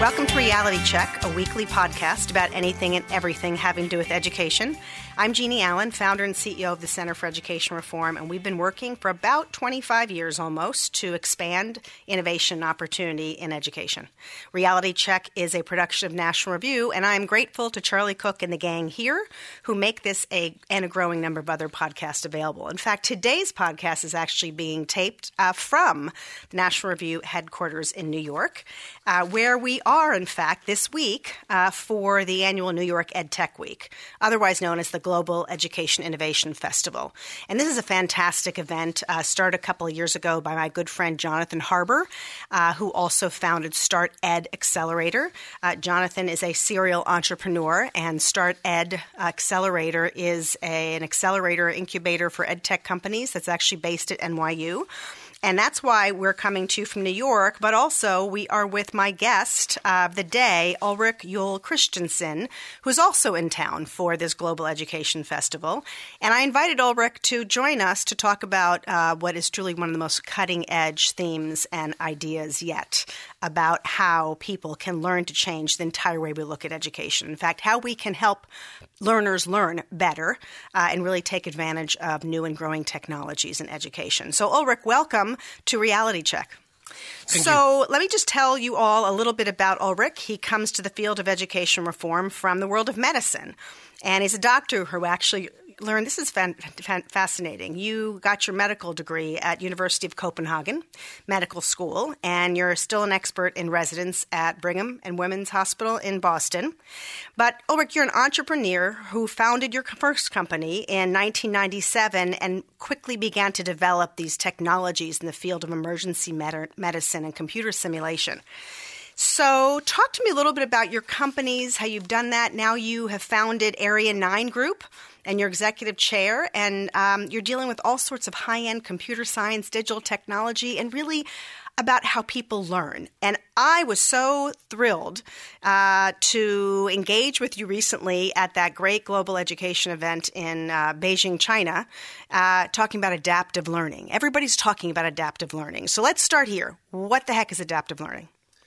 Welcome to Reality Check, a weekly podcast about anything and everything having to do with education. I'm Jeannie Allen, founder and CEO of the Center for Education Reform, and we've been working for about 25 years almost to expand innovation and opportunity in education. Reality Check is a production of National Review, and I'm grateful to Charlie Cook and the gang here who make this and a growing number of other podcasts available. In fact, today's podcast is actually being taped from the National Review headquarters in New York, where we are, in fact, this week for the annual New York EdTech Week, otherwise known as the Global Education Innovation Festival. And this is a fantastic event started a couple of years ago by my good friend Jonathan Harbour, who also founded Start Ed Accelerator. Jonathan is a serial entrepreneur, and Start Ed Accelerator is an accelerator incubator for edtech companies that's actually based at NYU. And that's why we're coming to you from New York, but also we are with my guest of the day, Ulrich Juhl Christensen, who's also in town for this Global Education Festival. And I invited Ulrich to join us to talk about what is truly one of the most cutting-edge themes and ideas yet about how people can learn to change the entire way we look at education. In fact, how we can help learners learn better and really take advantage of new and growing technologies in education. So Ulrich, welcome to Reality Check. Thank you. Let me just tell you all a little bit about Ulrich. He comes to the field of education reform from the world of medicine, and he's a doctor who actually learned, this is fascinating, you got your medical degree at University of Copenhagen Medical School, and you're still an expert in residence at Brigham and Women's Hospital in Boston. But Ulrich, you're an entrepreneur who founded your first company in 1997 and quickly began to develop these technologies in the field of emergency medicine and computer simulation. So talk to me a little bit about your companies, how you've done that. Now you have founded Area 9 Group, and you're executive chair, and you're dealing with all sorts of high-end computer science, digital technology, and really about how people learn. And I was so thrilled to engage with you recently at that great global education event in Beijing, China, talking about adaptive learning. Everybody's talking about adaptive learning. So let's start here. What the heck is adaptive learning?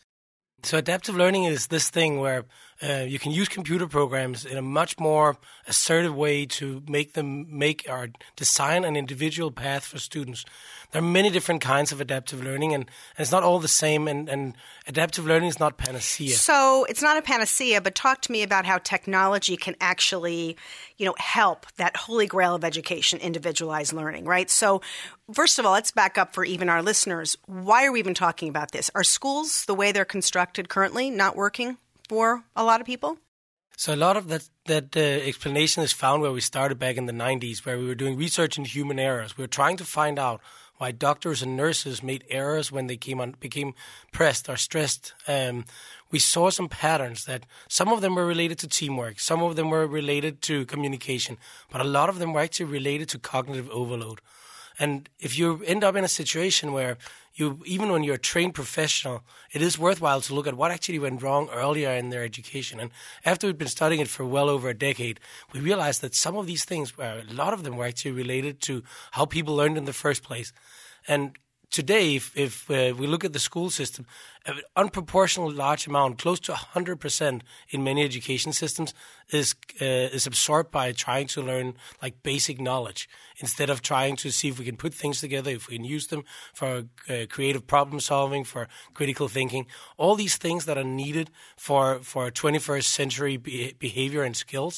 So adaptive learning is this thing where you can use computer programs in a much more assertive way to make or design an individual path for students. There are many different kinds of adaptive learning, and it's not all the same, and adaptive learning is not panacea. So it's not a panacea, but talk to me about how technology can actually, help that holy grail of education, individualized learning, right? So first of all, let's back up for even our listeners. Why are we even talking about this? Are schools, the way they're constructed currently, not working for a lot of people? So a lot of that explanation is found where we started back in the 90s, where we were doing research into human errors. We were trying to find out why doctors and nurses made errors when they became pressed or stressed. We saw some patterns that some of them were related to teamwork, some of them were related to communication, but a lot of them were actually related to cognitive overload. And if you end up in a situation where even when you're a trained professional, it is worthwhile to look at what actually went wrong earlier in their education. And after we've been studying it for well over a decade, we realized that some of these things, a lot of them were actually related to how people learned in the first place. And today, if we look at the school system, an unproportionally large amount, close to 100% in many education systems, is absorbed by trying to learn like basic knowledge instead of trying to see if we can put things together, if we can use them for creative problem solving, for critical thinking, all these things that are needed for 21st century behavior and skills.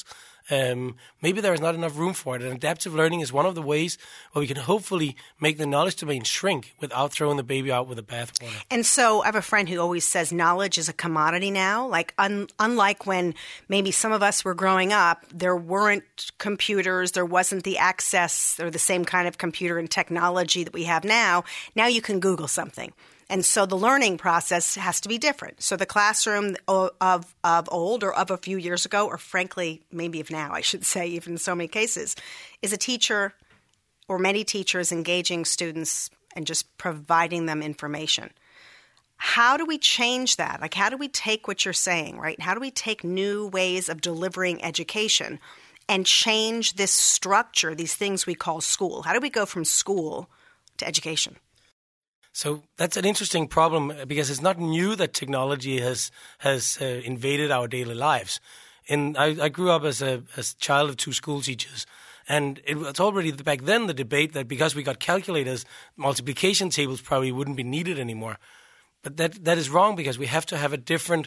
Maybe there is not enough room for it. And adaptive learning is one of the ways where we can hopefully make the knowledge domain shrink without throwing the baby out with the bathwater. And so I have a friend who always says knowledge is a commodity now. Like unlike when maybe some of us were growing up, there weren't computers, there wasn't the access or the same kind of computer and technology that we have now. Now you can Google something. And so the learning process has to be different. So the classroom of old or of a few years ago, or frankly, maybe of now, I should say, even in so many cases, is a teacher or many teachers engaging students and just providing them information. How do we change that? Like, how do we take what you're saying, right? How do we take new ways of delivering education and change this structure, these things we call school? How do we go from school to education? So that's an interesting problem because it's not new that technology has invaded our daily lives. And I grew up as a child of two school teachers. And it was already back then the debate that because we got calculators, multiplication tables probably wouldn't be needed anymore. But that is wrong because we have to have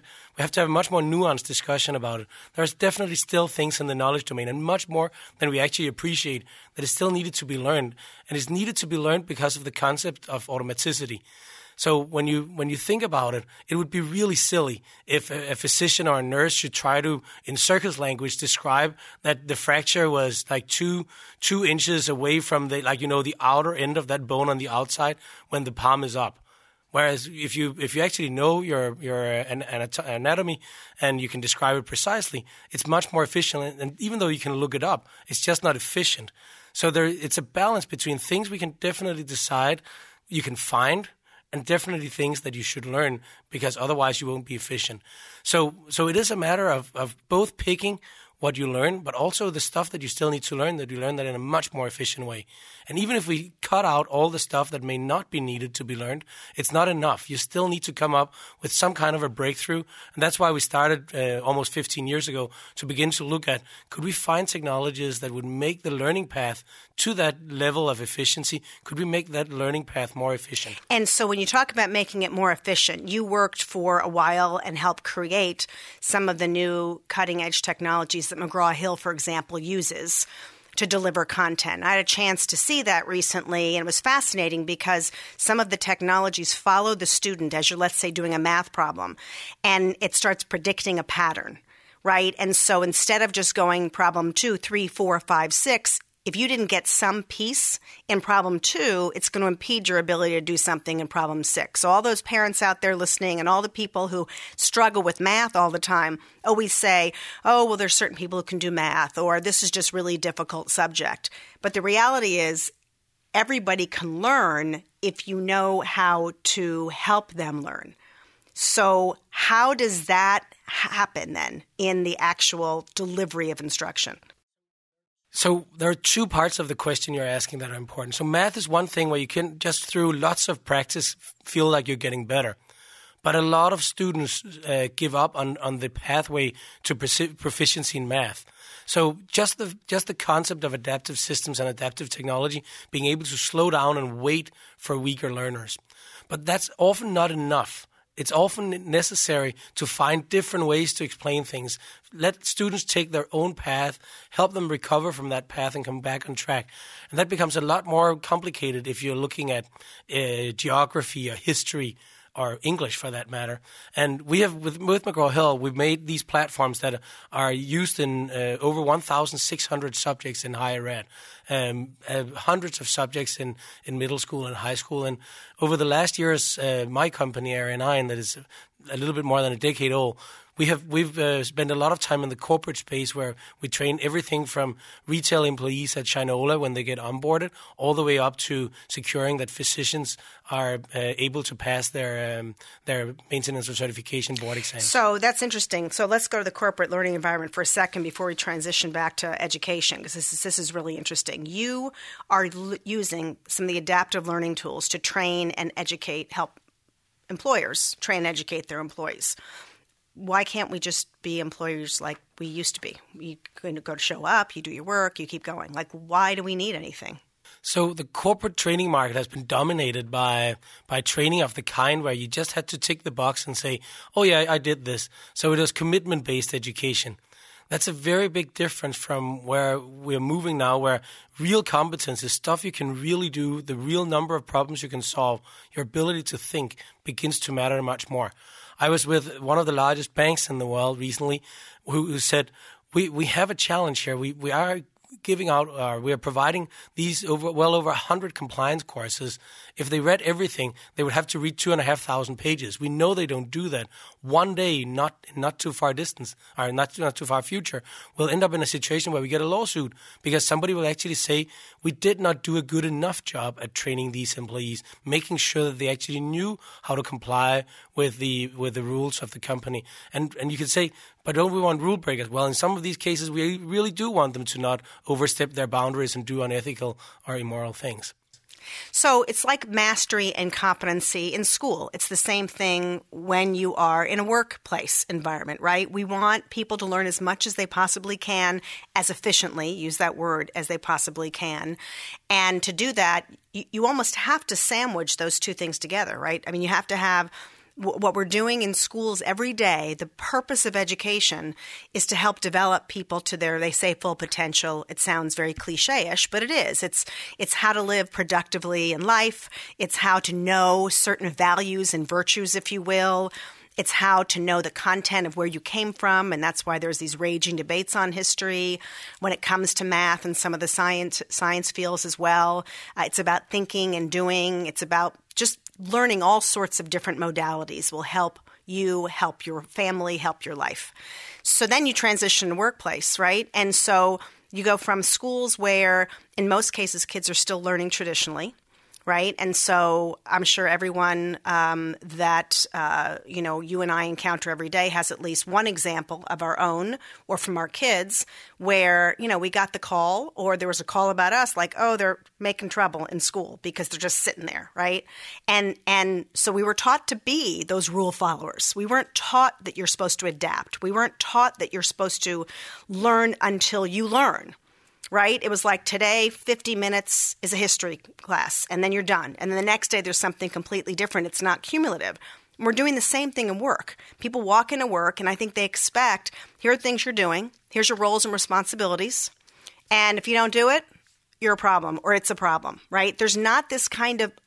a much more nuanced discussion about it. There's definitely still things in the knowledge domain, and much more than we actually appreciate, that is still needed to be learned. And it's needed to be learned because of the concept of automaticity. So when you think about it, it would be really silly if a physician or a nurse should try to, in circus language, describe that the fracture was like two inches away from the outer end of that bone on the outside when the palm is up. Whereas if you actually know your anatomy and you can describe it precisely, it's much more efficient. And even though you can look it up, it's just not efficient. So it's a balance between things we can definitely decide you can find, and definitely things that you should learn, because otherwise you won't be efficient. So it is a matter of both picking what you learn, but also the stuff that you still need to learn, that you learn that in a much more efficient way. And even if we cut out all the stuff that may not be needed to be learned, it's not enough. You still need to come up with some kind of a breakthrough. And that's why we started almost 15 years ago to begin to look at, could we find technologies that would make the learning path to that level of efficiency? Could we make that learning path more efficient? And so when you talk about making it more efficient, you worked for a while and helped create some of the new cutting-edge technologies that McGraw-Hill, for example, uses to deliver content. I had a chance to see that recently, and it was fascinating because some of the technologies follow the student as you're, let's say, doing a math problem, and it starts predicting a pattern, right? And so instead of just going problem 2, 3, 4, 5, 6, if you didn't get some piece in problem 2, it's going to impede your ability to do something in problem 6. So all those parents out there listening and all the people who struggle with math all the time always say, oh, well, there's certain people who can do math, or this is just really difficult subject. But the reality is everybody can learn if you know how to help them learn. So how does that happen then in the actual delivery of instruction? So there are two parts of the question you're asking that are important. So math is one thing where you can just through lots of practice feel like you're getting better. But a lot of students give up on the pathway to proficiency in math. So just the concept of adaptive systems and adaptive technology, being able to slow down and wait for weaker learners. But that's often not enough. It's often necessary to find different ways to explain things. Let students take their own path, help them recover from that path and come back on track. And that becomes a lot more complicated if you're looking at geography or history or English for that matter. And we have, with McGraw-Hill, we've made these platforms that are used in over 1,600 subjects in higher ed, hundreds of subjects in middle school and high school. And over the last years, my company, Area 9, that is a little bit more than a decade old, We've spent a lot of time in the corporate space where we train everything from retail employees at Shinola when they get onboarded, all the way up to securing that physicians are able to pass their maintenance or certification board exams. So that's interesting. So let's go to the corporate learning environment for a second before we transition back to education, because this is really interesting. You are using some of the adaptive learning tools to train and educate, help employers train and educate their employees. Why can't we just be employers like we used to be? You go to show up, you do your work, you keep going. Like, why do we need anything? So the corporate training market has been dominated by training of the kind where you just had to tick the box and say, oh, yeah, I did this. So it was commitment-based education. That's a very big difference from where we're moving now, where real competence is stuff you can really do, the real number of problems you can solve, your ability to think begins to matter much more. I was with one of the largest banks in the world recently who said, we have a challenge here. We are giving out, we are providing these well over 100 compliance courses. If they read everything, they would have to read 2,500 pages. We know they don't do that. One day, not too far distance, or not too far future, we'll end up in a situation where we get a lawsuit because somebody will actually say, we did not do a good enough job at training these employees, making sure that they actually knew how to comply with the rules of the company. And you could say, but don't we want rule breakers? Well, in some of these cases, we really do want them to not overstep their boundaries and do unethical or immoral things. So it's like mastery and competency in school. It's the same thing when you are in a workplace environment, right? We want people to learn as much as they possibly can, as efficiently, use that word, as they possibly can. And to do that, you almost have to sandwich those two things together, right? I mean, you have to have what we're doing in schools every day. The purpose of education is to help develop people to their, they say, full potential. It sounds very cliche-ish, but it is. It's how to live productively in life. It's how to know certain values and virtues, if you will. It's how to know the content of where you came from, and that's why there's these raging debates on history when it comes to math and some of the science fields as well. It's about thinking and doing. It's about just learning all sorts of different modalities will help you, help your family, help your life. So then you transition to workplace, right? And so you go from schools where, in most cases, kids are still learning traditionally, right? And so I'm sure everyone that you and I encounter every day has at least one example of our own or from our kids where, we got the call or there was a call about us like, oh, they're making trouble in school because they're just sitting there, right? And so we were taught to be those rule followers. We weren't taught that you're supposed to adapt. We weren't taught that you're supposed to learn until you learn. Right? It was like today, 50 minutes is a history class, and then you're done. And then the next day, there's something completely different. It's not cumulative. We're doing the same thing in work. People walk into work, and I think they expect, here are things you're doing. Here's your roles and responsibilities. And if you don't do it, you're a problem, or it's a problem, right? There's not this kind of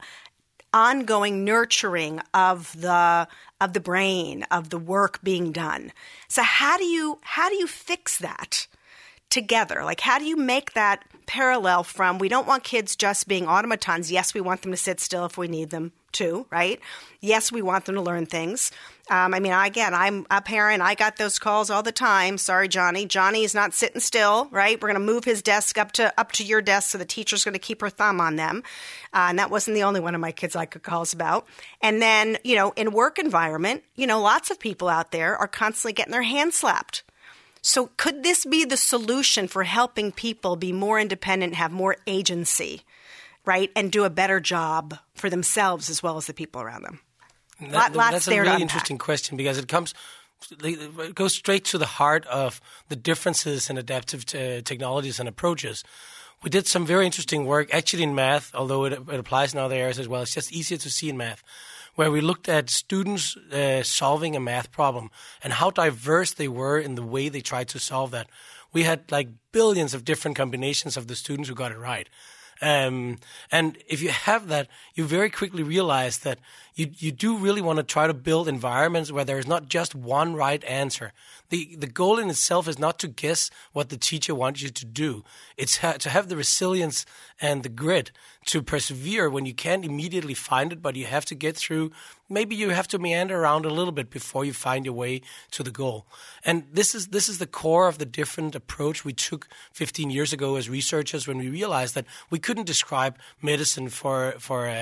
ongoing nurturing of the brain, of the work being done. So how do you fix that together? Like, how do you make that parallel from, we don't want kids just being automatons. Yes, we want them to sit still if we need them to, right? Yes, we want them to learn things. I'm a parent. I got those calls all the time. Sorry, Johnny. Johnny is not sitting still, right? We're going to move his desk up to your desk, so the teacher's going to keep her thumb on them. And that wasn't the only one of my kids I got calls about. And then, in work environment, lots of people out there are constantly getting their hands slapped. So could this be the solution for helping people be more independent, have more agency, right, and do a better job for themselves as well as the people around them? That's a really interesting question because it goes straight to the heart of the differences in adaptive technologies and approaches. We did some very interesting work actually in math, although it applies in other areas as well. It's just easier to see in math, where we looked at students solving a math problem and how diverse they were in the way they tried to solve that. We had like billions of different combinations of the students who got it right. And if you have that, you very quickly realize that you do really want to try to build environments where there is not just one right answer. The goal in itself is not to guess what the teacher wants you to do. It's to have the resilience and the grit to persevere when you can't immediately find it, but you have to get through. Maybe you have to meander around a little bit before you find your way to the goal. And this is the core of the different approach we took 15 years ago as researchers when we realized that we couldn't describe medicine for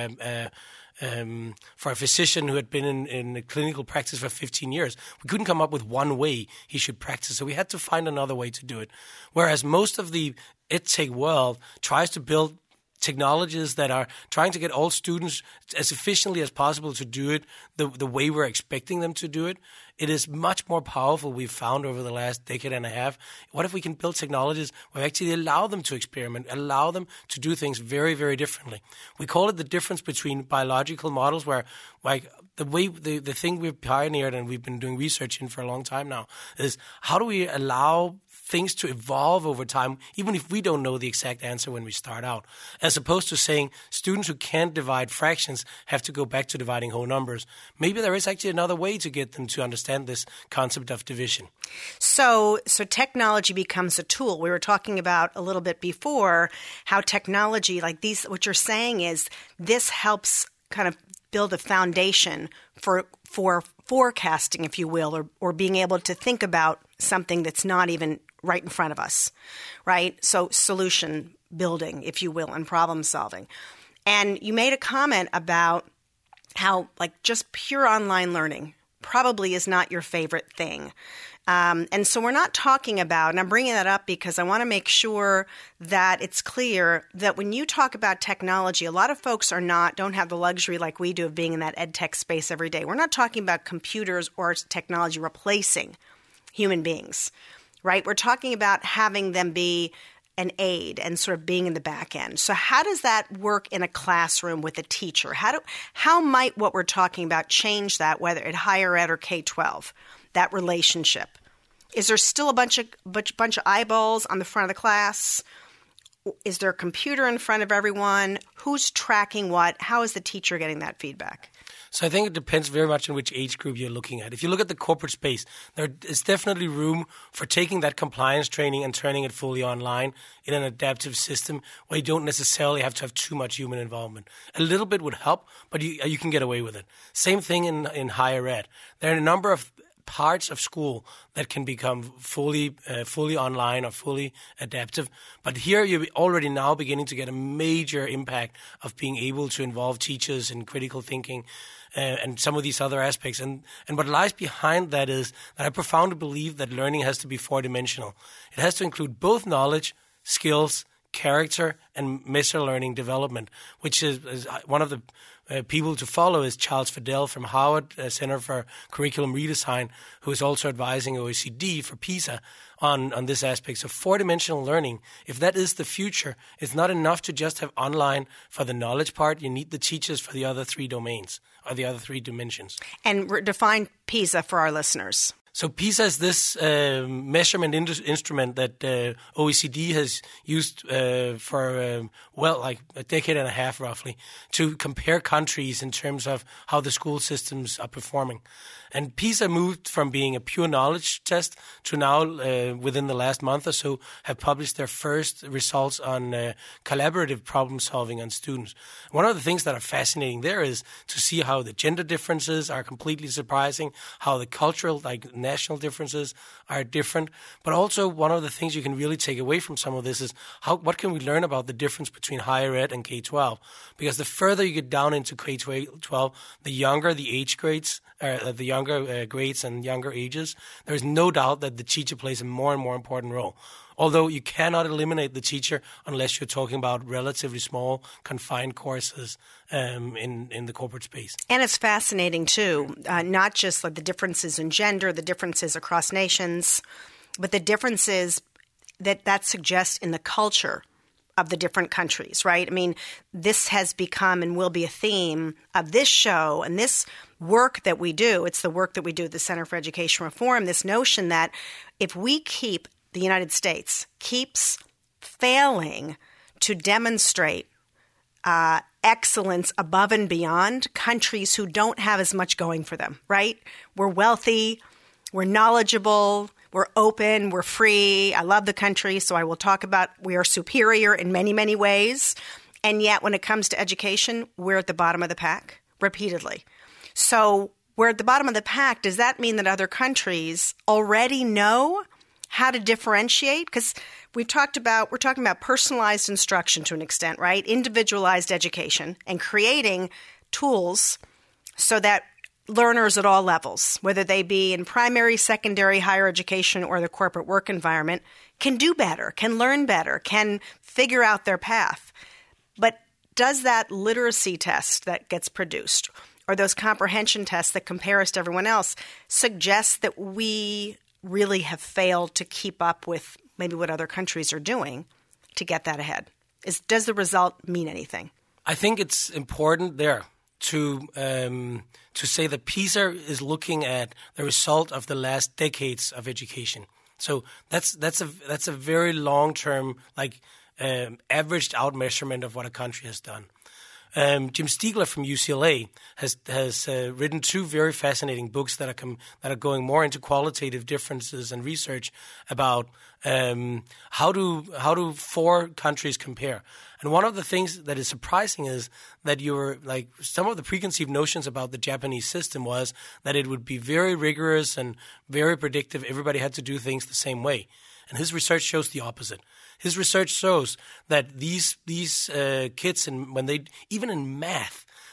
a physician who had been in clinical practice for 15 years. We couldn't come up with one way he should practice, so we had to find another way to do it. Whereas most of the EdTech world tries to build technologies that are trying to get all students as efficiently as possible to do it the way we're expecting them to do it. It is much more powerful, we've found over the last decade and a half. What if we can build technologies where we actually allow them to experiment, allow them to do things very, very differently? We call it the difference between biological models, where like the thing we've pioneered and we've been doing research in for a long time now is how do we allow things to evolve over time, even if we don't know the exact answer when we start out, as opposed to saying students who can't divide fractions have to go back to dividing whole numbers. Maybe there is actually another way to get them to understand this concept of division. So technology becomes a tool. We were talking about a little bit before how technology, like these, what you're saying is this helps kind of build a foundation for forecasting, if you will, or being able to think about something that's not even right in front of us, right? So solution building, if you will, and problem solving. And you made a comment about how like just pure online learning probably is not your favorite thing. And so we're not talking about, and I'm bringing that up because I want to make sure that it's clear that when you talk about technology, a lot of folks don't have the luxury like we do of being in that ed tech space every day. We're not talking about computers or technology replacing human beings, right? We're talking about having them be an aid and sort of being in the back end. So how does that work in a classroom with a teacher? How might what we're talking about change that, whether at higher ed or K-12, that relationship? Is there still a bunch of eyeballs on the front of the class? Is there a computer in front of everyone? Who's tracking what? How is the teacher getting that feedback? So I think it depends very much on which age group you're looking at. If you look at the corporate space, there is definitely room for taking that compliance training and turning it fully online in an adaptive system where you don't necessarily have to have too much human involvement. A little bit would help, but you can get away with it. Same thing in higher ed. There are a number of parts of school that can become fully online or fully adaptive. But here you're already now beginning to get a major impact of being able to involve teachers in critical thinking and some of these other aspects. And what lies behind that is that I profoundly believe that learning has to be four-dimensional. It has to include both knowledge, skills, character, and meta-learning development, which is one of the people to follow is Charles Fidel from Harvard Center for Curriculum Redesign, who is also advising OECD for PISA on this aspect. So four-dimensional learning, if that is the future, it's not enough to just have online for the knowledge part. You need the teachers for the other three domains or the other three dimensions. And define PISA for our listeners. So PISA is this measurement instrument that OECD has used for, like a decade and a half roughly, to compare countries in terms of how the school systems are performing. And PISA moved from being a pure knowledge test to now, within the last month or so, have published their first results on collaborative problem solving on students. One of the things that are fascinating there is to see how the gender differences are completely surprising, how the cultural, national differences are different. But also one of the things you can really take away from some of this is what can we learn about the difference between higher ed and K-12? Because the further you get down into K-12, the younger the age grades, the younger grades and younger ages, there is no doubt that the teacher plays a more and more important role. Although you cannot eliminate the teacher unless you're talking about relatively small, confined courses in the corporate space. And it's fascinating, too, not just like the differences in gender, the differences across nations, but the differences that suggests in the culture of the different countries, right? I mean, this has become and will be a theme of this show and this work that we do. It's the work that we do at the Center for Education Reform, this notion that if the United States keeps failing to demonstrate excellence above and beyond countries who don't have as much going for them, right? We're wealthy, we're knowledgeable, we're open, we're free. I love the country, so I will talk about we are superior in many, many ways. And yet when it comes to education, we're at the bottom of the pack repeatedly. So we're at the bottom of the pack. Does that mean that other countries already know how to differentiate? Because we're talking about personalized instruction to an extent, right? Individualized education and creating tools so that learners at all levels, whether they be in primary, secondary, higher education, or the corporate work environment, can do better, can learn better, can figure out their path. But does that literacy test that gets produced or those comprehension tests that compare us to everyone else suggest that we really have failed to keep up with maybe what other countries are doing to get that ahead? Does the result mean anything? I think it's important there to say that PISA is looking at the result of the last decades of education. So that's a very long-term, averaged out measurement of what a country has done. Jim Stiegler from UCLA has written two very fascinating books that are going more into qualitative differences and research about how do four countries compare. And one of the things that is surprising is that some of the preconceived notions about the Japanese system was that it would be very rigorous and very predictive. Everybody had to do things the same way. And his research shows the opposite. His research shows that these kids, even in math,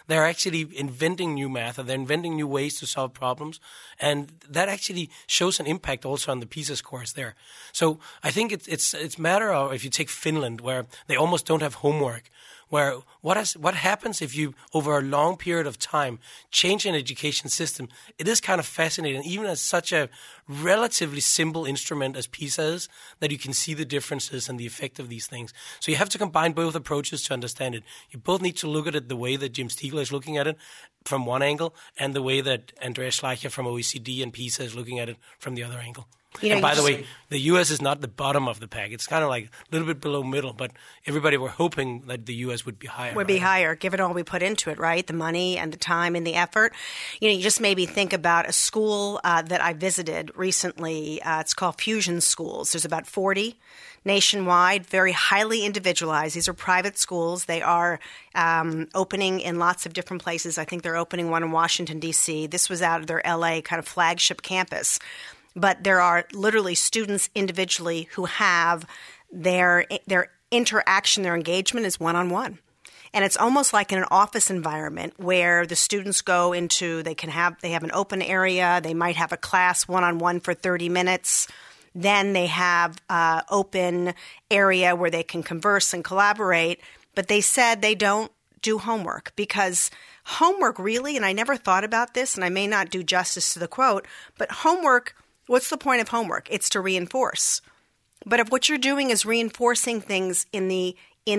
they're actually inventing new math, or they're inventing new ways to solve problems. And that actually shows an impact also on the PISA scores there. So I think it's a matter of, if you take Finland, where they almost don't have homework, where what happens if you, over a long period of time, change an education system. It is kind of fascinating, even as such a relatively simple instrument as PISA is, that you can see the differences and the effect of these things. So you have to combine both approaches to understand it. You both need to look at it the way that Jim Stiegler is looking at it from one angle, and the way that Andreas Schleicher from OECD and PISA is looking at it from the other angle. And by the way, the U.S. is not the bottom of the pack. It's kind of like a little bit below middle, but everybody were hoping that the U.S. would be higher. Would be higher, given all we put into it, right? The money and the time and the effort. You just made me think about a school that I visited recently. It's called Fusion Schools. There's about 40 nationwide, very highly individualized. These are private schools. They are opening in lots of different places. I think they're opening one in Washington, D.C. This was out of their L.A. kind of flagship campus. But there are literally students individually who have their interaction, their engagement is one-on-one. And it's almost like in an office environment where the students go into, they have an open area, they might have a class one-on-one for 30 minutes. Then they have open area where they can converse and collaborate. But they said they don't do homework, because homework really, and I never thought about this, and I may not do justice to the quote, but homework, what's the point of homework? It's to reinforce. But if what you're doing is reinforcing things in the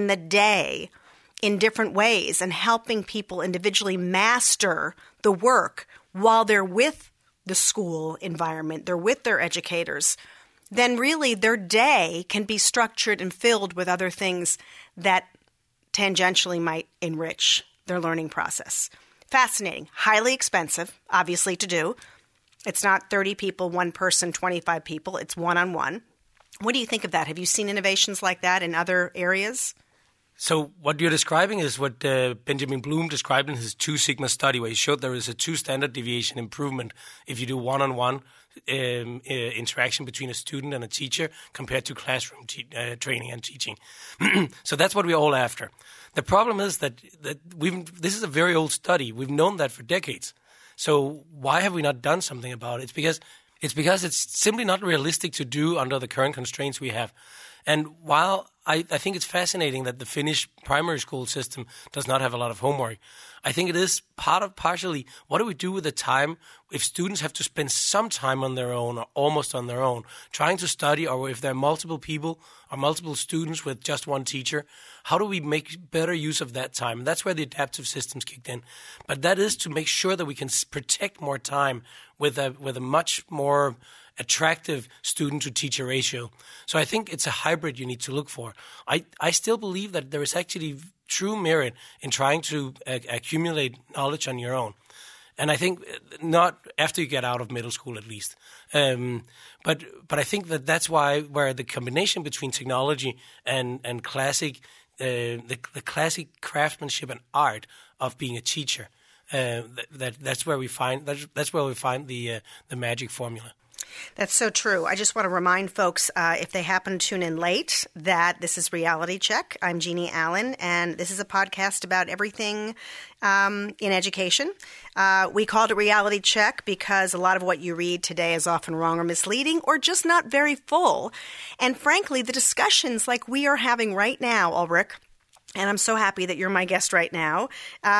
day in different ways and helping people individually master the work while they're with the school environment, they're with their educators, then really their day can be structured and filled with other things that tangentially might enrich their learning process. Fascinating. Highly expensive, obviously, to do. It's not 30 people, one person, 25 people. It's one-on-one. What do you think of that? Have you seen innovations like that in other areas? So what you're describing is what Benjamin Bloom described in his 2 Sigma study, where he showed there is a 2 standard deviation improvement if you do one-on-one interaction between a student and a teacher compared to classroom training and teaching. So that's what we're all after. The problem is that this is a very old study. We've known that for decades. So why have we not done something about it? It's because it's simply not realistic to do under the current constraints we have. And while I think it's fascinating that the Finnish primary school system does not have a lot of homework, I think it is partially what do we do with the time if students have to spend some time on their own or almost on their own trying to study, or if there are multiple people or multiple students with just one teacher, how do we make better use of that time? And that's where the adaptive systems kicked in. But that is to make sure that we can protect more time with a much more attractive student-to-teacher ratio. So I think it's a hybrid you need to look for. I still believe that there is actually true merit in trying to accumulate knowledge on your own. And I think not after you get out of middle school, at least. But I think that's where the combination between technology and classic, the classic craftsmanship and art of being a teacher, that's where we find the magic formula. That's so true. I just want to remind folks, if they happen to tune in late, that this is Reality Check. I'm Jeannie Allen, and this is a podcast about everything in education. We called it Reality Check because a lot of what you read today is often wrong or misleading or just not very full. And frankly, the discussions like we are having right now, Ulrich, and I'm so happy that you're my guest right now,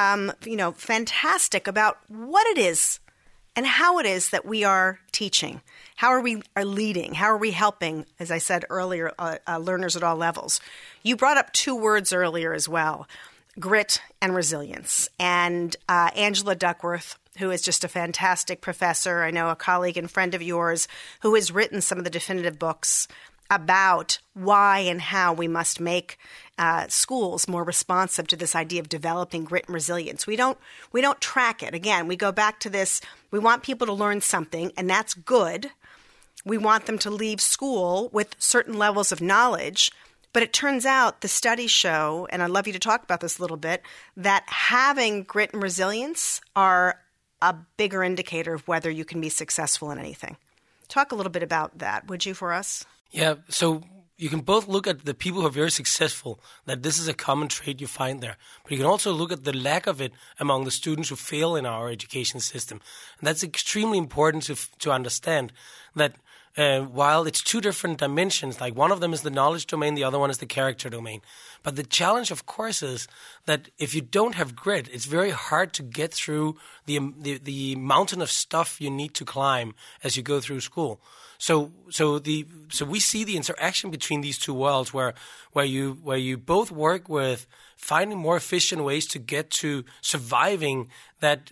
fantastic about what it is and how it is that we are teaching. How are we leading? How are we helping, as I said earlier, learners at all levels? You brought up 2 words earlier as well, grit and resilience. And Angela Duckworth, who is just a fantastic professor, I know a colleague and friend of yours, who has written some of the definitive books about why and how we must make schools more responsive to this idea of developing grit and resilience. We don't track it. Again, we go back to this. We want people to learn something, and that's good. We want them to leave school with certain levels of knowledge. But it turns out the studies show, and I'd love you to talk about this a little bit, that having grit and resilience are a bigger indicator of whether you can be successful in anything. Talk a little bit about that, would you, for us? Yeah, so you can both look at the people who are very successful, that this is a common trait you find there. But you can also look at the lack of it among the students who fail in our education system. And that's extremely important to understand that while it's two different dimensions, like one of them is the knowledge domain, the other one is the character domain. But the challenge, of course, is that if you don't have grit, it's very hard to get through the mountain of stuff you need to climb as you go through school. So we see the interaction between these two worlds where you both work with finding more efficient ways to get to surviving that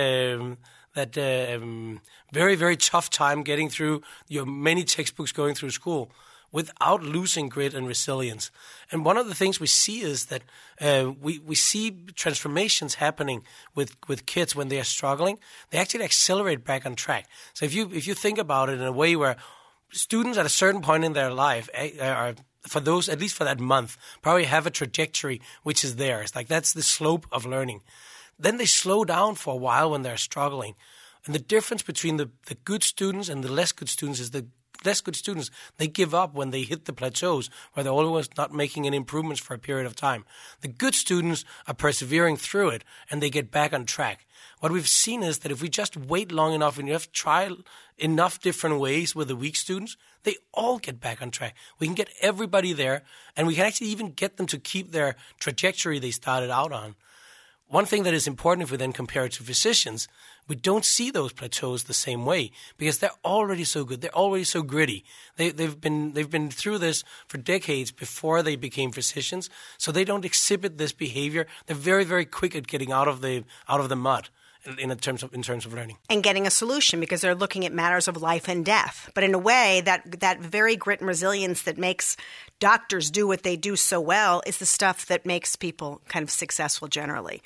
very, very tough time getting through your many textbooks going through school without losing grit and resilience. And one of the things we see is that we see transformations happening with kids when they are struggling. They actually accelerate back on track. So if you think about it in a way where students at a certain point in their life are, for those, at least for that month, probably have a trajectory which is theirs. Like that's the slope of learning. Then they slow down for a while when they're struggling. And the difference between the good students and the less good students is the less good students, they give up when they hit the plateaus where they're always not making any improvements for a period of time. The good students are persevering through it and they get back on track. What we've seen is that if we just wait long enough and you have to try enough different ways with the weak students, they all get back on track. We can get everybody there, and we can actually even get them to keep their trajectory they started out on. One thing that is important if we then compare it to physicians, we don't see those plateaus the same way because they're already so good. They're already so gritty. They've been through this for decades before they became physicians, so they don't exhibit this behavior. They're very, very quick at getting out of the mud in terms of learning and getting a solution because they're looking at matters of life and death. But in a way, that very grit and resilience that makes doctors do what they do so well is the stuff that makes people kind of successful generally.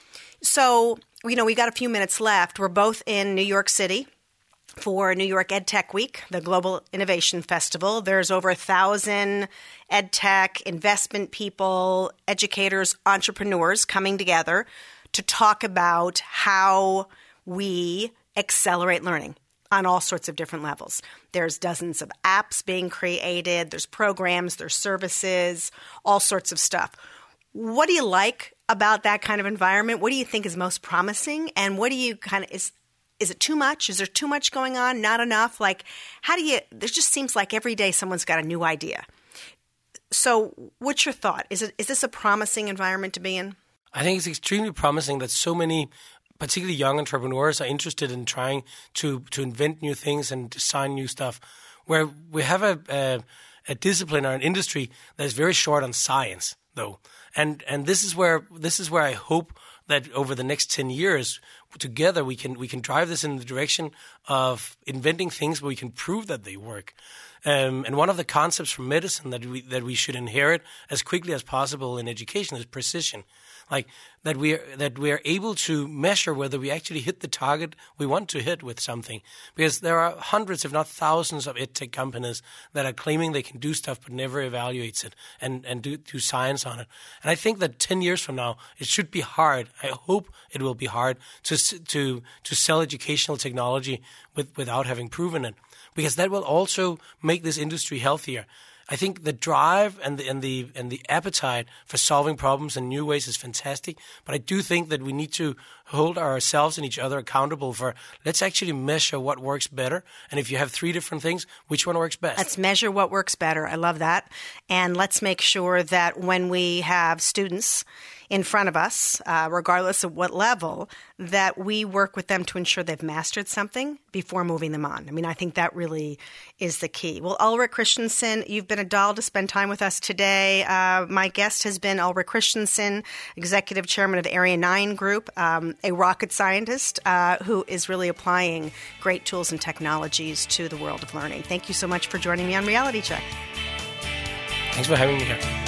So, we got a few minutes left. We're both in New York City for New York EdTech Week, the Global Innovation Festival. There's over 1,000 EdTech, investment people, educators, entrepreneurs coming together to talk about how we accelerate learning on all sorts of different levels. There's dozens of apps being created. There's programs, there's services, all sorts of stuff. What do you like about that kind of environment? What do you think is most promising? And what do you is it too much? Is there too much going on? Not enough? Like, there just seems like every day someone's got a new idea. So what's your thought? Is this a promising environment to be in? I think it's extremely promising that so many, particularly young entrepreneurs, are interested in trying to invent new things and design new stuff. Where we have a discipline or an industry that is very short on science, though, and this is where I hope that over the next 10 years, together we can drive this in the direction of inventing things where we can prove that they work. And one of the concepts from medicine that we should inherit as quickly as possible in education is precision. Like that we are able to measure whether we actually hit the target we want to hit with something. Because there are hundreds, if not thousands, of edtech companies that are claiming they can do stuff but never evaluates it and do science on it. And I think that 10 years from now, it should be hard. I hope it will be hard to sell educational technology without having proven it. Because that will also make this industry healthier. I think the drive and the appetite for solving problems in new ways is fantastic, but I do think that we need to hold ourselves and each other accountable for let's actually measure what works better. And if you have 3 different things, which one works best? Let's measure what works better. I love that. And let's make sure that when we have students in front of us, regardless of what level, that we work with them to ensure they've mastered something before moving them on. I mean, I think that really is the key. Well, Ulrik Christensen, you've been a doll to spend time with us today. My guest has been Ulrik Christensen, Executive Chairman of the Area 9 Group, a rocket scientist who is really applying great tools and technologies to the world of learning. Thank you so much for joining me on Reality Check. Thanks for having me here.